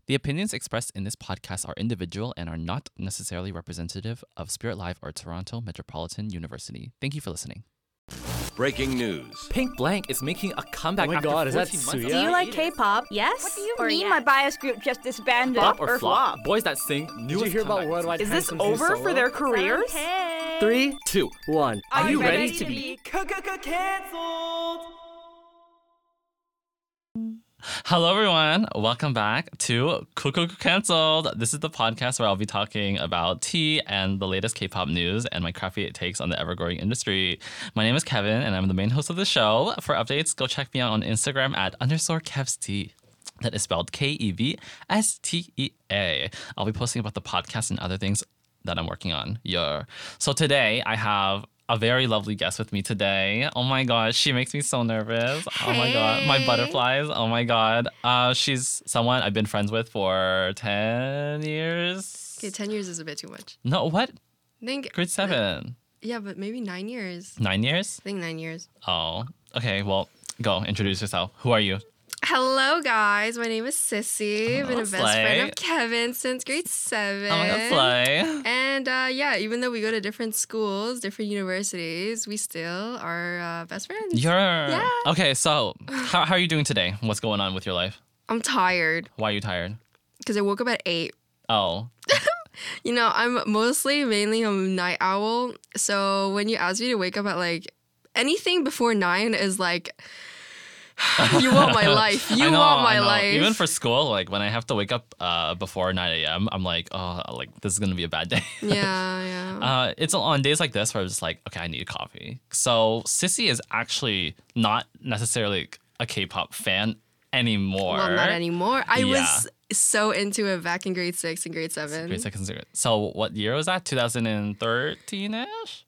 The opinions expressed in this podcast are individual and are not necessarily representative of Spirit Live or Toronto Metropolitan University. Thank you for listening. Breaking news. Pink Blank is making a comeback Oh my after God, is that 14 months. Suya? Do you like K-pop? Yes? What do you or mean yes? my bias group just disbanded? Flop or flop? Boys that sing Did newest you hear about comeback. Worldwide Is this Handsome New over Solo? for their careers? 3, 2, 1. Are you ready to be canceled? Hello, everyone. Welcome back to Cuckoo Cancelled. This is the podcast where I'll be talking about tea and the latest K-pop news and my crafty takes on the ever-growing industry. My name is Kevin, and I'm the main host of the show. For updates, go check me out on Instagram at @_KevsT. That is spelled KEVSTEA. I'll be posting about the podcast and other things that I'm working on. Yeah. So today, I have a very lovely guest with me today. Oh my god, she makes me so nervous. Oh my god, my butterflies. Oh my god. She's someone I've been friends with for 10 years. Okay, 10 years is a bit too much. No, what? I think Grade 7. Yeah, but maybe 9 years. 9 years? I think 9 years. Oh, okay. Well, go introduce yourself. Who are you? Hello, guys. My name is Sissy. I've been a best slay. friend of Kevin since grade 7. Oh my god, slay. And yeah, even though we go to different schools, different universities, we still are best friends. You're okay. So, how are you doing today? What's going on with your life? I'm tired Why are you tired? because I woke up at 8. Oh, You know, I'm mainly a night owl. So when you ask me to wake up at like anything before 9 is like, you want my life. You I know, want my I know. life. Even for school, like when I have to wake up before 9 a.m., I'm like, oh, like this is gonna be a bad day. Yeah. It's on days like this where I'm just like, okay, I need coffee. So Sissy is actually not necessarily a K-pop fan anymore. Well, not anymore. I Yeah. was so into it back in grade 6 and grade 7. Grade 6. So what year was that? 2013-ish?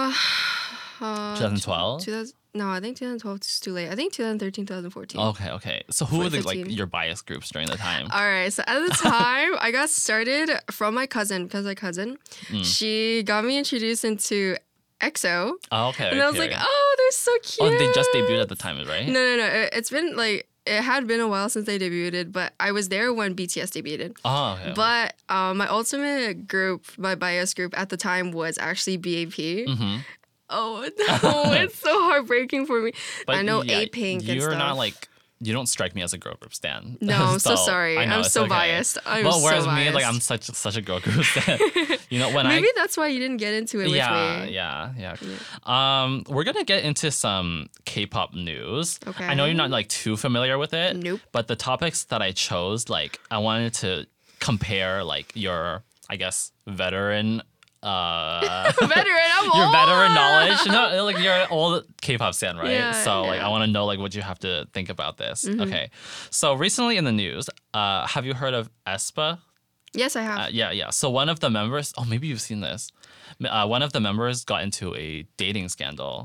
2012? 2000, no, I think 2012 is too late. I think 2013, 2014. Okay. So who were the 2015. your bias groups during the time? All right, so at the time, I got started from my cousin, because my cousin, she got me introduced into EXO. Oh, okay. And I was like, oh, they're so cute. Oh, they just debuted at the time, right? No. It's been like, it had been a while since they debuted, but I was there when BTS debuted. Oh, okay. But my ultimate group, my bias group at the time was actually BAP. Oh no, it's so heartbreaking for me. But I know yeah, A-Pink and you're stuff. not like, you don't strike me as a girl group stan. No, I'm so sorry. I know, I'm it's so okay. biased. I'm well, so whereas me, biased. like I'm such a girl group stan. You know, when Maybe that's why you didn't get into it with me. Yeah. We're gonna get into some K-pop news. Okay. I know you're not like too familiar with it. Nope. But the topics that I chose, like I wanted to compare like your, I guess, veteran. Veteran, I'm Your old. veteran knowledge. No, like you're an old K-pop fan, right? Yeah, so like yeah. I want to know like what you have to think about this. Okay. So recently in the news, have you heard of aespa? Yes, I have. Yeah. So one of the members, oh, maybe you've seen this. One of the members got into a dating scandal.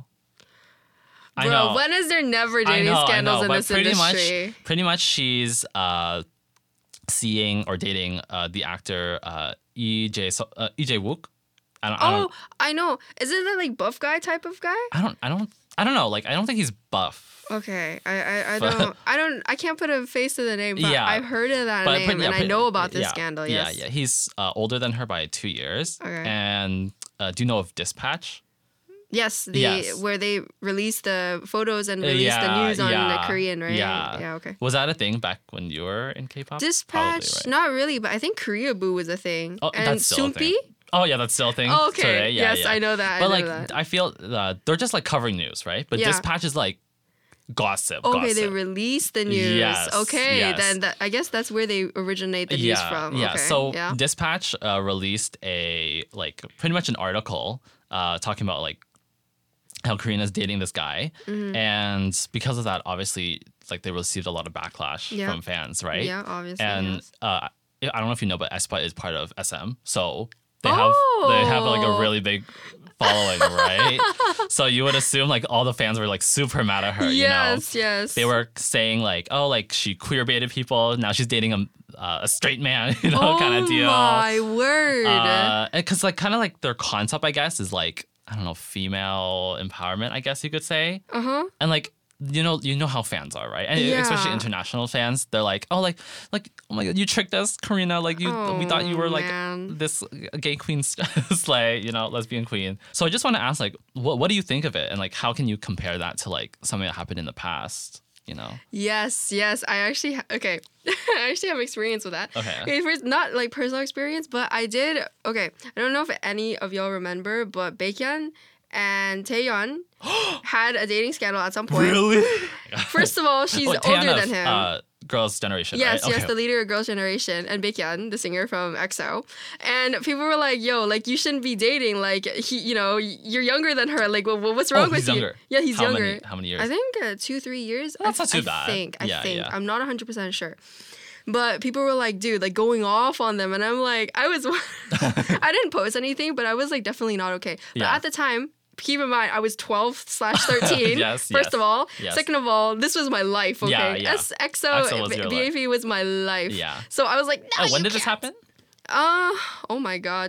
I know. Bro, when is there never I dating know, scandals in but this industry? Pretty much she's seeing or dating the actor Lee Jae-wook. I know. Is it the like buff guy type of guy? I don't know. Like I don't think he's buff. Okay, I can't put a face to the name, but Yeah. I've heard of that name and I know about this scandal. Yes. Yeah. He's older than her by 2 years. Okay. And do you know of Dispatch? Yes, Yes. where they released the photos and released the news on the Korean, right? Yeah. Okay. Was that a thing back when you were in K-pop? Dispatch, Probably, right? not really, but I think Korea Boo was a thing. Oh, and that's still a Soompi? thing. Oh yeah, that's still a thing. Oh, okay. Today. Yeah, Yes, yeah. I know that. But I know like, that. I feel they're just like covering news, right? But Yeah. Dispatch is like gossip. Okay, gossip. they released the news. Yes, Okay, yes. then I guess that's where they originate the news from. Yeah. Okay. So yeah. Dispatch released a like pretty much an article talking about like how Korean is dating this guy, Mm-hmm. and because of that, obviously, like they received a lot of backlash Yeah. from fans, right? Yeah, obviously. And yes. I don't know if you know, but aespa is part of SM, so they have like a really big following, right? So you would assume like all the fans were like super mad at her. Yes, you know? yes. They were saying like, oh, like she queer baited people. Now she's dating a straight man, you know, kind of deal. Oh my word. Because like kind of like their concept, I guess, is like I don't know, female empowerment, I guess you could say. Uh-huh. And like you know how fans are, right? And especially Yeah. international fans, they're like, oh my god, you tricked us, Karina. Like we thought you were like man. this gay queen slay, lesbian queen. So I just want to ask, like, what do you think of it, and like how can you compare that to like something that happened in the past? Yes. I actually okay. I actually have experience with that. Okay. First, not like personal experience, but I did. Okay, I don't know if any of y'all remember, but Baekhyun and Taeyeon had a dating scandal at some point. Really? First of all, she's Oh, older Taeyeon than him. of, Girls' Generation. Yes, right? yes, Okay. the leader of Girls' Generation, and Baekhyun, the singer from EXO. And people were like, yo, like, you shouldn't be dating. Like, you're younger than her. Like, what's wrong with he's you? younger. Yeah, he's How younger. How many years? I think 2-3 years. That's not too I bad. think. Yeah. I'm not 100% sure. But people were like, dude, like going off on them. And I'm like, I didn't post anything, but I was like definitely not okay. But Yeah. at the time, keep in mind, I was 12/13. Yes, First yes, of all. yes. Second of all, this was my life, okay? Yeah, yeah. EXO was your BAP was my life. Yeah. So I was like, no, When you did this can't. happen? Oh my god,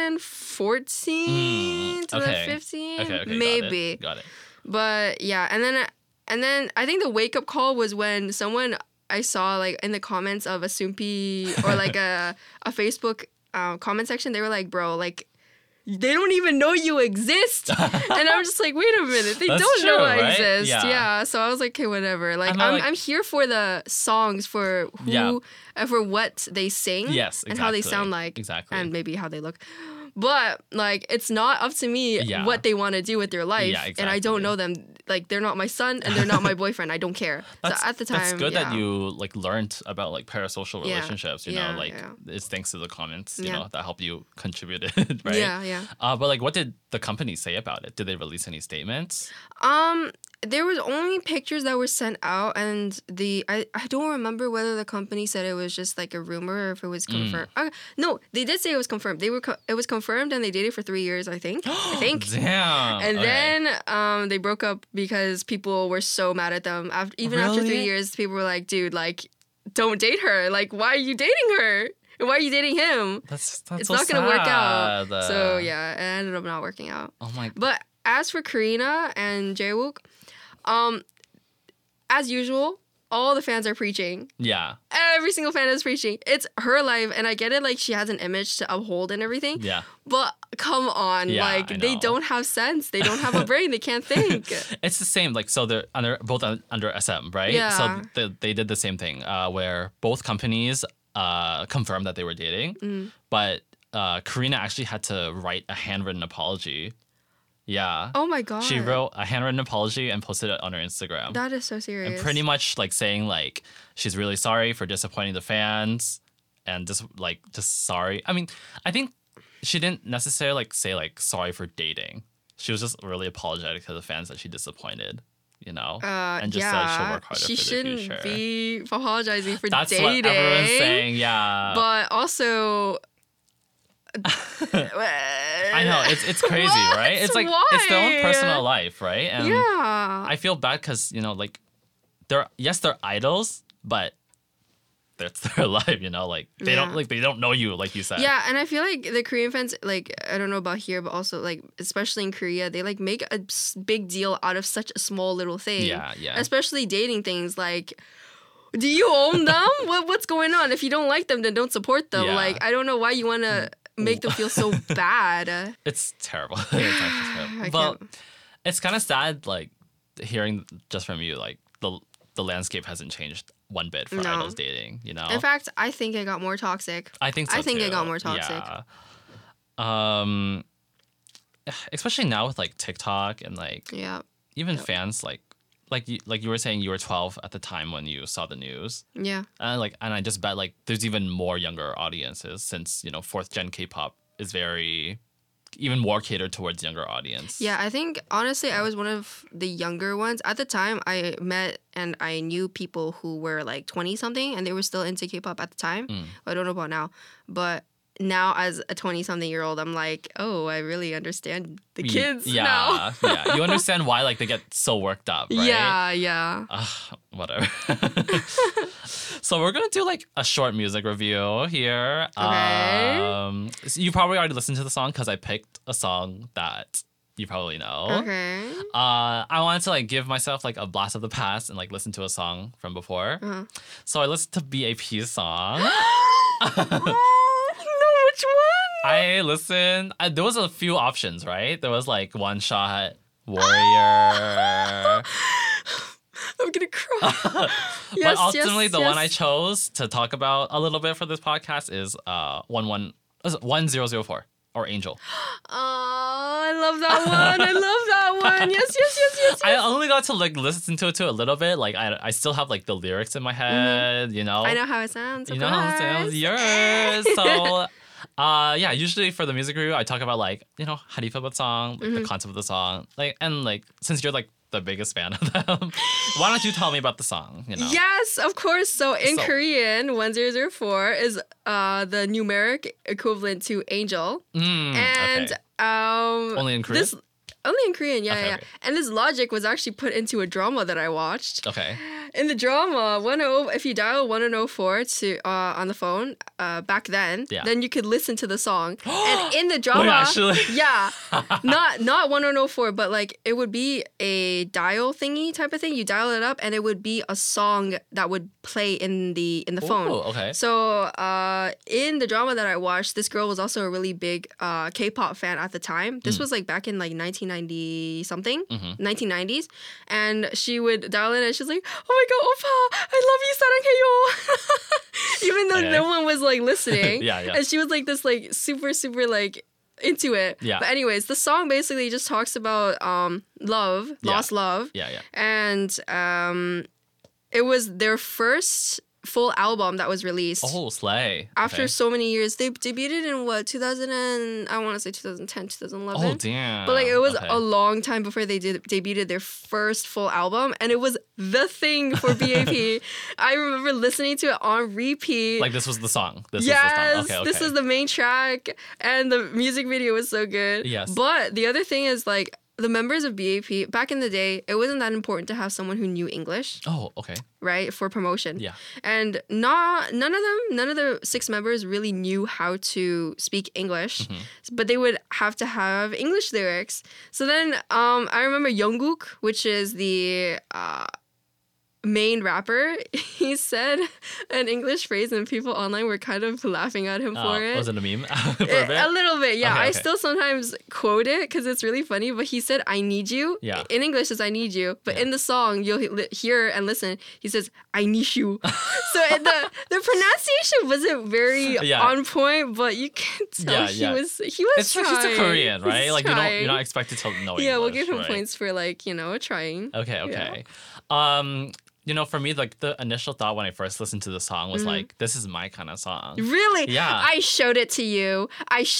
2014, Okay. 2015, Okay. maybe. Got it. But yeah, and then I think the wake up call was when someone I saw like in the comments of a Soompi or like a Facebook comment section, they were like, bro, like they don't even know you exist. And I'm just like, wait a minute, they That's don't know true, I right? exist. Yeah. Yeah. So I was like, okay, whatever. Like I'm not, like- I'm here for the songs, for who Yeah. for what they sing. Yes, and how they exactly. sound like. Exactly. And maybe how they look. But like it's not up to me Yeah. what they want to do with their life. Yeah, And I don't exactly. know them. Like they're not my son and they're not my boyfriend. I don't care. So at the time, that's good yeah. that you like learned about like parasocial Yeah. relationships. Yeah, Like yeah. it's thanks to the comments, you Yeah. know, that help you contribute it, right? Yeah. But like, what did the company say about it? Did they release any statements? There was only pictures that were sent out, and I don't remember whether the company said it was just like a rumor or if it was confirmed. No, they did say it was confirmed. It was confirmed, and they dated for 3 years, I think. Damn. And Okay. then they broke up because people were so mad at them. After 3 Really? years, people were like, "Dude, like, don't date her. Like, why are you dating her? Why are you dating him? That's It's so not gonna work out." sad. So yeah, it ended up not working out. Oh my. But as for Karina and Jaewook, as usual, all the fans are preaching. Yeah. Every single fan is preaching. It's her life, and I get it. Like she has an image to uphold and everything. Yeah. But come on, Yeah, like I they know. don't have sense. They don't have a brain. They can't think. It's the same. Like, so they're both under SM, right? Yeah. So they did the same thing where both companies confirmed that they were dating, but Karina actually had to write a handwritten apology. Yeah. Oh my god. She wrote a handwritten apology and posted it on her Instagram. That is so serious. And pretty much like saying like she's really sorry for disappointing the fans and just sorry. I mean, I think she didn't necessarily like say like sorry for dating. She was just really apologetic to the fans that she disappointed, you know? And just said she'll work harder she for the shouldn't future. be apologizing for That's dating. what everyone's saying, yeah. But also, I know, it's crazy, right? It's like it's their own Why? personal life, right? And yeah. I feel bad because, you know, like they're idols, but that's their life, you know, like they don't know you, like you said. Yeah, and I feel like the Korean fans, like, I don't know about here, but also, like, especially in Korea, they, like, make a big deal out of such a small little thing. Yeah. Especially dating things, like, do you own them? What's going on? If you don't like them, then don't support them. Yeah. Like, I don't know why you want to make them feel so bad. It's terrible. It's actually terrible. I But can't. it's kind of sad, like, hearing just from you, like, the landscape hasn't changed one bit for No. idols dating, you know? In fact, I think it got more toxic. I think so, I think it too. got more toxic. Yeah. Especially now with, like, TikTok and, like, Yeah. even fans, like you were saying you were 12 at the time when you saw the news. Yeah. And I just bet like there's even more younger audiences since, you know, fourth gen K-pop is even more catered towards younger audience. Yeah, I think honestly I was one of the younger ones. At the time I met and I knew people who were like 20 something and they were still into K-pop at the time. I don't know about now. But now as a 20-something-year-old, I'm like, oh, I really understand the kids now. Yeah. You understand why like they get so worked up, right? Yeah. Whatever. So we're gonna do like a short music review here. Okay. So you probably already listened to the song because I picked a song that you probably know. Okay. I wanted to like give myself like a blast of the past and like listen to a song from before. So I listened to BAP's song. Oh, no, which one? I listened. There was a few options, right? There was like One Shot, Warrior. I'm gonna cry. But ultimately, the one I chose to talk about a little bit for this podcast is 1004 or Angel. Oh, I love that one. I love that one. Yes. I only got to like listen to it a little bit. Like I still have like the lyrics in my head, you know. I know how it sounds. You know how it sounds. Yours. So yeah, usually for the music review, I talk about like, you know, how do you feel about the song, like the concept of the song, like, and like since you're like the biggest fan of them, why don't you tell me about the song? You know. Yes, of course. So in Korean, 1004 is the numeric equivalent to angel, and okay. Only in Korean. Only in Korean, yeah, Okay, yeah. okay. And this logic was actually put into a drama that I watched. Okay. In the drama, if you dial 1004 to on the phone back then, Yeah. then you could listen to the song. And in the drama, Wait, actually? yeah, not 1004, but like it would be a dial thingy type of thing. You dial it up, and it would be a song that would play in the phone. Ooh, okay. So in the drama that I watched, this girl was also a really big K-pop fan at the time. This was like back in like 1990 something, 1990s, and she would dial in and she's like, "Oh my god, oppa, I love you, 사랑해요." Even though Okay. no one was like listening. Yeah. And she was like this like super like into it. Yeah. But anyways, the song basically just talks about love, lost love. Yeah. And it was their first full album that was released. Oh, slay. After Okay. so many years. They debuted in what, 2010, 2011? Oh, damn. But like it was Okay. a long time before they debuted their first full album, and it was the thing for BAP. I remember listening to it on repeat. Like this was the song. This Yes, was the song. Okay. this is the main track, and the music video was so good. Yes. But the other thing is like the members of BAP back in the day, it wasn't that important to have someone who knew English, Oh, okay. right, for promotion. Yeah. And none of the 6 members really knew how to speak English, Mm-hmm. but they would have to have English lyrics. So then I remember Jungkook, which is the main rapper, he said an English phrase and people online were kind of laughing at him for it. Was it a meme? For a bit? A little bit, yeah. Okay, I okay. still sometimes quote it because it's really funny, but he said, "I need you." Yeah. In English is "I need you," but in the song, you'll hear and listen, he says, "I need you." So the pronunciation wasn't very Yeah. on point, but you can tell Yeah. he was It's trying. he's a Korean, right? He's Like trying. you're not expected to know English. Yeah, we'll give him right? points for like, trying. Okay. You know, for me, like the initial thought when I first listened to the song was like, this is my kind of song. Really? Yeah. I showed it to you,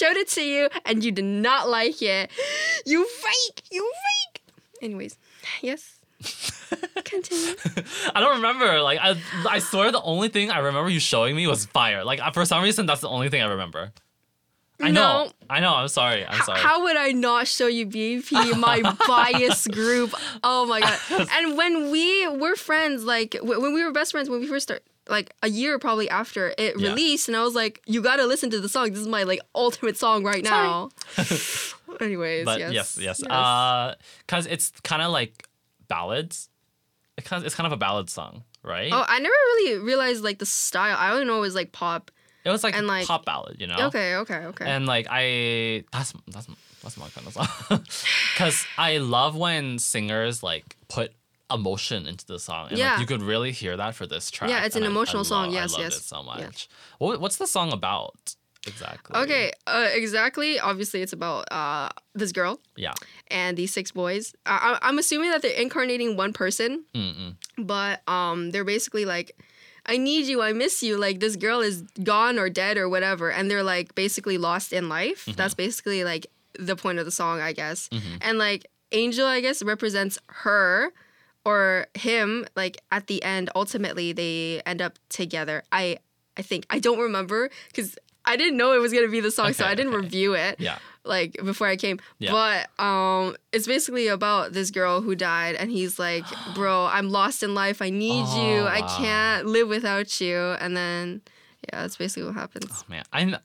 and you did not like it. You fake! Anyways, yes. Continue. I don't remember. Like I swear the only thing I remember you showing me was Fire. Like for some reason that's the only thing I remember. I know. I'm sorry. How would I not show you BAP, my biased group? Oh my god! And when we were friends, like when we were best friends, when we first started, like a year probably after it Yeah. released, and I was like, "You gotta listen to the song. This is my like ultimate song right now." Anyways, But yes. because it's kind of like ballads. It's kind of a ballad song, right? Oh, I never really realized like the style. I only know it was like pop. It was like and, like- pop ballad, you know. Okay. And like that's my kind of song. Cause I love when singers like put emotion into the song, and Yeah. like you could really hear that for this track. Yeah, it's an and emotional song. I Yes, loved yes. it so Yeah. much. What's the song about exactly? Okay, exactly. Obviously, it's about this girl Yeah. and these 6 boys. I'm assuming that they're incarnating one person, Mm-mm. but they're basically like, "I need you, I miss you." Like this girl is gone or dead or whatever, and they're like basically lost in life. That's basically like the point of the song, I guess. And like Angel, I guess, represents her or him. Like at the end, ultimately, they end up together. I think I don't remember because I didn't know it was gonna be the song, so Okay, I didn't okay. review it. Yeah. Like before I came. Yeah. But it's basically about this girl who died, and he's like, "Bro, I'm lost in life. I need you. I wow. can't live without you." And then Yeah, that's basically what happens. Oh, man,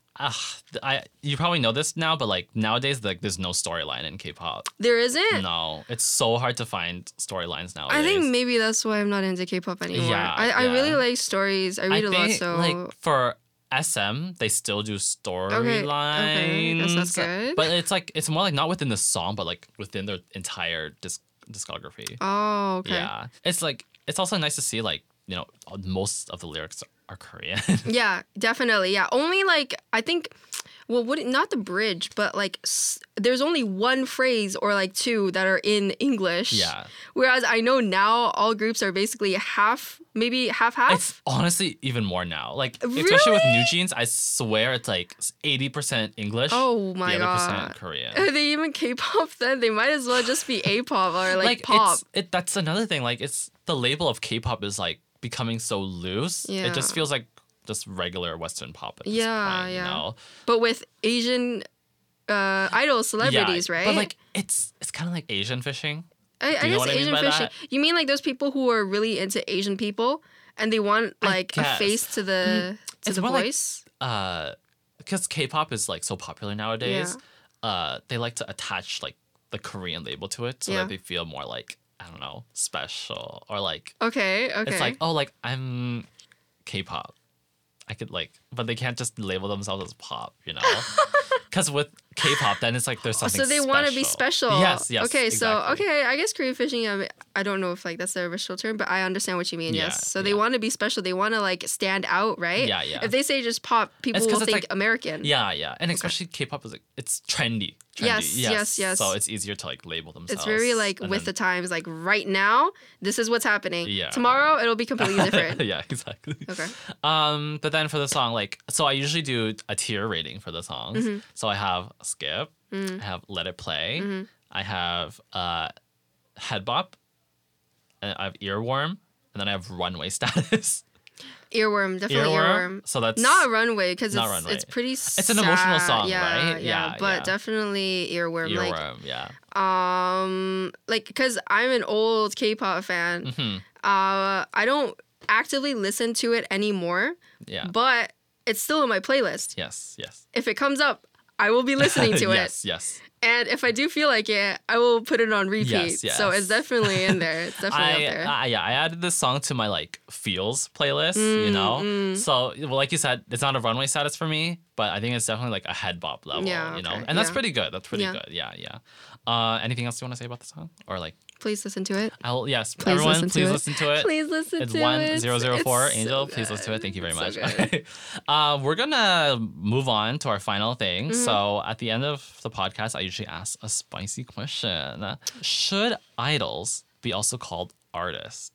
you probably know this now, but like nowadays, like there's no storyline in K-pop. There isn't. No, it's so hard to find storylines nowadays. I think maybe that's why I'm not into K-pop anymore. Yeah, I yeah. really like stories. I read a lot, think, so like for SM, they still do storylines. Okay, that's good. But it's more like not within the song, but like within their entire discography. Oh, okay. Yeah, it's like it's also nice to see like most of the lyrics are Korean. Yeah, definitely. Yeah, only like I think, well, not the bridge, but like there's only one phrase or like two that are in English. Yeah. Whereas I know now all groups are basically maybe half. It's honestly even more now. Like especially Really? with New Jeans, I swear it's like 80% English. Oh my the other god. % Korean. Are they even K-pop then? They might as well just be A-pop or like pop. That's another thing. Like it's the label of K-pop is like becoming so loose. Yeah. It just feels like just regular Western pop at this Yeah, point, yeah. you know? But with Asian idol celebrities, right? But like it's kind of like Asian fishing. I you know guess what I mean Asian by fishing. that? You mean like those people who are really into Asian people and they want like a guess. face to the It's more like, voice? because K-pop is like so popular nowadays. They like to attach like the Korean label to it so Yeah. that they feel more like, I don't know, special or like Okay. it's like, oh, like I'm K-pop. I could like, but they can't just label themselves as pop, you know? Because with K-pop, then it's like there's something. So they want to be special. Yes. Okay, exactly. so I guess Korean fishing. I don't know if like that's the official term, but I understand what you mean. Yeah, Yes. So they yeah. want to be special. They want to like stand out, right? Yeah, yeah. If they say just pop, people It's 'cause will it's think like- American. Yeah, and especially K-pop is like it's trendy. Yes, yes. So it's easier to like label themselves. It's very like and with the then- times. Like right now, this is what's happening. Yeah. Tomorrow, it'll be completely different. Yeah, exactly. Okay. But then for the song, like, so I usually do a tier rating for the songs. Mm-hmm. So I have Skip, I have Let It Play, Mm-hmm. I have Head Bop, and I have Earworm, and then I have Runway Status. Earworm, definitely earworm. So that's Not Runway because Not it's Runway. it's pretty. It's an emotional sad. song, yeah, right? Yeah, Yeah, but yeah. definitely earworm. Earworm. Yeah. Like because I'm an old K-pop fan. Mm-hmm. I don't actively listen to it anymore, Yeah. but it's still in my playlist. Yes. If it comes up, I will be listening to it. Yes. And if I do feel like it, I will put it on repeat. Yes, So yes. it's definitely in there. It's definitely up there. I added this song to my like feels playlist, you know. So well, like you said, it's not a Runway Status for me, but I think it's definitely like a Head Bop level, Yeah, you know. okay, And that's yeah. pretty good. That's pretty Yeah. good. Yeah. Anything else you want to say about the song, or like Please listen to it. please listen to it. listen to it. Please listen It's to it. 1004 It's Angel. so Please listen to it. good. Thank you very It's much. so good. We're gonna move on to our final thing. Mm-hmm. So at the end of the podcast, I usually ask a spicy question: should idols be also called artists?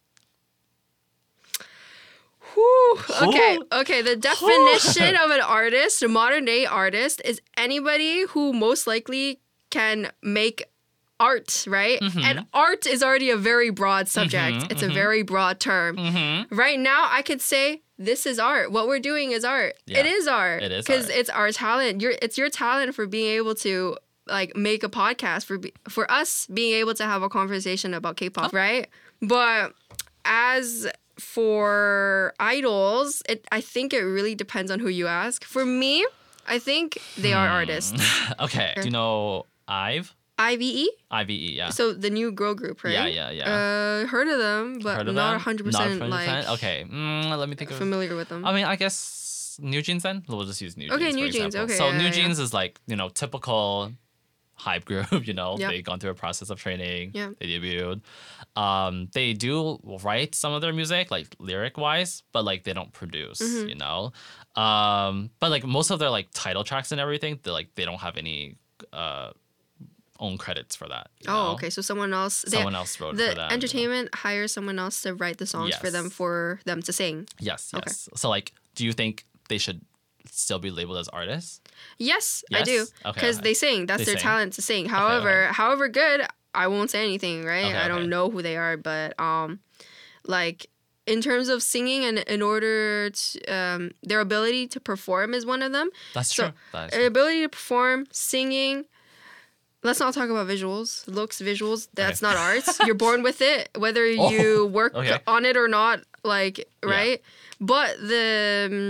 Whew. Okay. Who? Okay. The definition of an artist, a modern day artist, is anybody who most likely can make art, right? Mm-hmm. And art is already a very broad subject. It's a very broad term. Mm-hmm. Right now, I could say this is art. What we're doing is art. Yeah, it is art. it is because art. it's our talent. It's your talent for being able to like make a podcast for us being able to have a conversation about K-pop, right? But as for idols, I think it really depends on who you ask. For me, I think they are artists. Okay. Do you know IVE? IVE? IVE, yeah. So the new girl group, right? Yeah. Heard of them, but Heard of not them? 100% Not 100%? like Okay. Let me think of. familiar with them. I mean, I guess New Jeans then. We'll just use New Jeans. Okay, for New Jeans, example. okay, So yeah, New yeah, Jeans is like typical hype group. Yeah. They've gone through a process of training. Yeah. They debuted. They do write some of their music like lyric wise, but like they don't produce. Mm-hmm. But like most of their like title tracks and everything, they don't have any own credits for that. you know? Okay. So someone else. Someone else wrote it The for them. entertainment hires someone else to write the songs for them to sing. Yes. Okay. So like, do you think they should still be labeled as artists? Yes, I Yes? do. Okay. Because they sing. That's They their sing. talent to sing. Okay. However good, I won't say anything, right? Okay, I don't okay. know who they are, but like in terms of singing and in order to their ability to perform is one of them. That's So, true. That is true. Ability to perform, singing. Let's not talk about visuals, looks, visuals. That's not art. You're born with it, whether you work okay. on it or not. Like right, but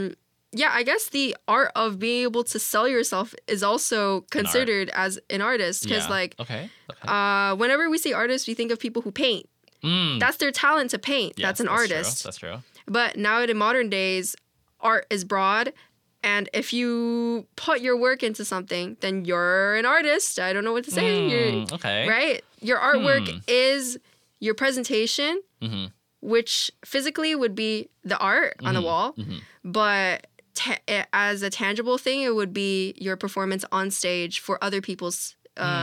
yeah, I guess the art of being able to sell yourself is also considered as an artist because Yeah. like Okay. whenever we say artists, we think of people who paint. That's their talent to paint. Yes, That's an true. artist. That's true. But now in modern days, art is broad. And if you put your work into something, then you're an artist. I don't know what to say. You're, Okay. right? Your artwork is your presentation, which physically would be the art on the wall. But as a tangible thing, it would be your performance on stage for other people's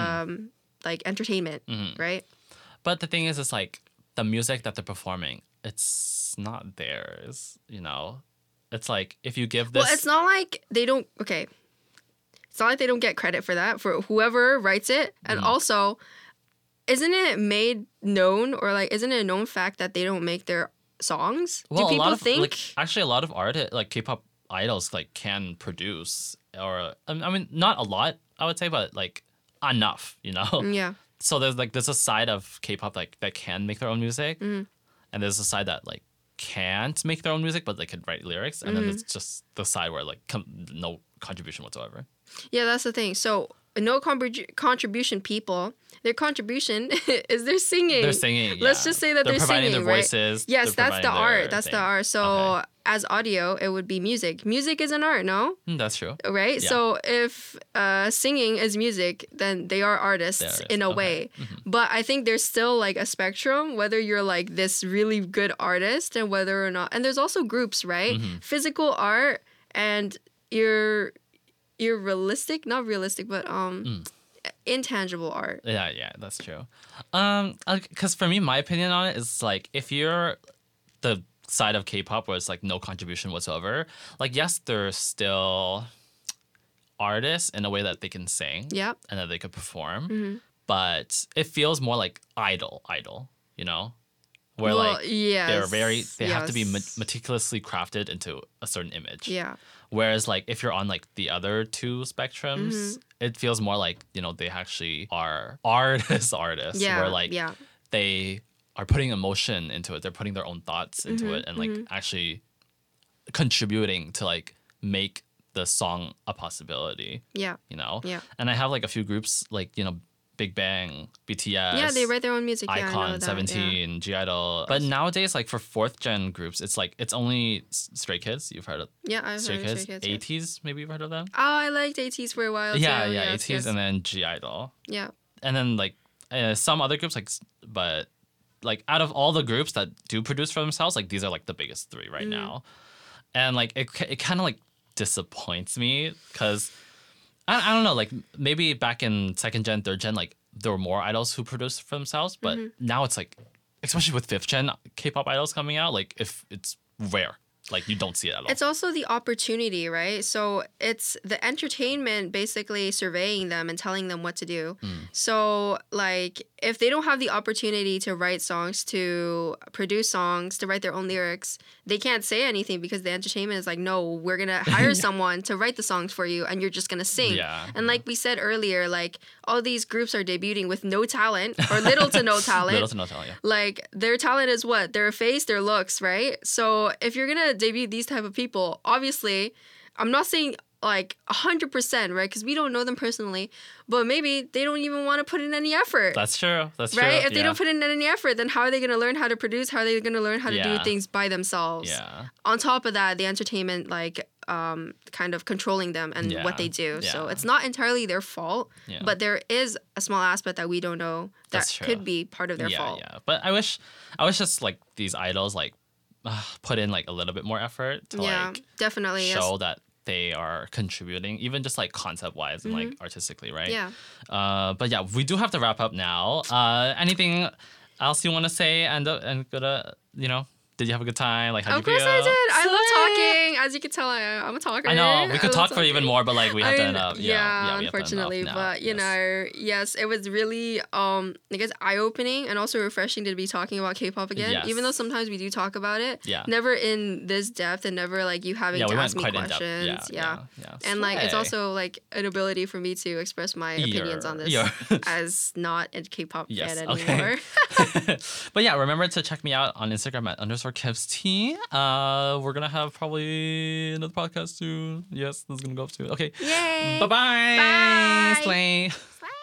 like entertainment, right? But the thing is, it's like the music that they're performing, it's not theirs, you know? It's like if you give this. Well, it's not like they don't. Okay, it's not like they don't get credit for that for whoever writes it, and also, isn't it made known or like isn't it a known fact that they don't make their songs? Well, Do people a lot of, think? like, actually, a lot of like K-pop idols, like can produce, or I mean, not a lot, I would say, but like enough, you know. Yeah. So there's a side of K-pop like that can make their own music, and there's a side that like can't make their own music, but they could write lyrics, and then there's just the side where like no contribution whatsoever. Yeah, that's the thing. So no contribution people. Their contribution is their singing. They're singing. Let's yeah. just say that they're providing singing, their right? voices. Yes, they're that's the providing art. their That's the thing. art. So Okay. as audio, it would be music. Music is an art, no? That's true. Right? Yeah. So if singing is music, then they are artists They're in a artists, okay. way. But I think there's still like a spectrum, whether you're like this really good artist and whether or not. And there's also groups, right? Physical art and you're realistic, not realistic, but intangible art. Yeah, that's true. Because for me, my opinion on it is like if you're the side of K-pop where it's like no contribution whatsoever, like yes, they're still artists in a way that they can sing, Yep. and that they could perform, but it feels more like idol, you know, where Well, like yes, they have to be yes. meticulously crafted into a certain image. Yeah. Whereas like if you're on like the other two spectrums, Mm-hmm. it feels more like, you know, they actually are artists, Yeah. where like yeah. they are putting emotion into it. They're putting their own thoughts into Mm-hmm, it and like actually contributing to like make the song a possibility, Yeah. you know? Yeah. And I have like a few groups like, you know, Big Bang, BTS. Yeah, they write their own music. Yeah, I know Icon, that. 17, G Idol. But nowadays, like for fourth gen groups, it's like it's only Stray Kids. You've heard of Yeah, I've Stray heard Kids. of Stray Kids. Yeah. ATEEZ, maybe you've heard of them. Oh, I liked ATEEZ for a while. Yeah, too. yeah, Yes, ATEEZ, yes. and then G Idol, Yeah. and then like some other groups, like but like out of all the groups that do produce for themselves, like these are like the biggest three right now, and like it kind of like disappoints me because I don't know, like maybe back in second gen, third gen, like there were more idols who produced for themselves, but now it's like, especially with fifth gen K-pop idols coming out, like if it's rare, like you don't see it at all. It's also the opportunity, right? So it's the entertainment basically surveying them and telling them what to do. So like if they don't have the opportunity to write songs, to produce songs, to write their own lyrics, they can't say anything because the entertainment is like, no, we're gonna hire someone to write the songs for you and you're just gonna sing. Yeah. And like we said earlier, like all these groups are debuting with no talent or little to no talent. Little to no talent, yeah. Like their talent is what? Their face, their looks, right? So if you're gonna debut these type of people, obviously, I'm not saying like 100%, right? Because we don't know them personally, but maybe they don't even want to put in any effort. That's true. That's true. right? If they yeah. don't put in any effort, then how are they going to learn how to produce? How are they going to learn how to do Yeah. things by themselves? Yeah. On top of that, the entertainment like kind of controlling them and Yeah. what they do. So Yeah. it's not entirely their fault, Yeah. but there is a small aspect that we don't know that That's true. could be part of their yeah, fault. Yeah, but I wish just like these idols like put in like a little bit more effort to Yeah, like definitely. Yes. show that they are contributing, even just like concept wise and like artistically, right? Mm-hmm. Yeah. But yeah, we do have to wrap up now. Anything else you want to say? And gonna, you know, did you have a good time? Like, how Of did you course feel? I did. I love Slay! talking. As you can tell, I'm a talker. I know we could love talk for even talking. more, but like we have to end up. Yeah, we have to end up unfortunately, now. but you Yes. know, yes, it was really I guess eye-opening and also refreshing to be talking about K-pop again. Yes. Even though sometimes we do talk about it, Yeah. never in this depth and never like you having Yeah, to we ask went me quite in depth. questions. Yeah. And like it's Slay. also like an ability for me to express my opinions on this Yeah. as not a K-pop Yes, fan okay. anymore. But yeah, remember to check me out on Instagram at for Kev's tea. We're gonna have probably another podcast soon. Yes, this is gonna go up soon. Okay. Yay! Bye-bye. Bye. Slay.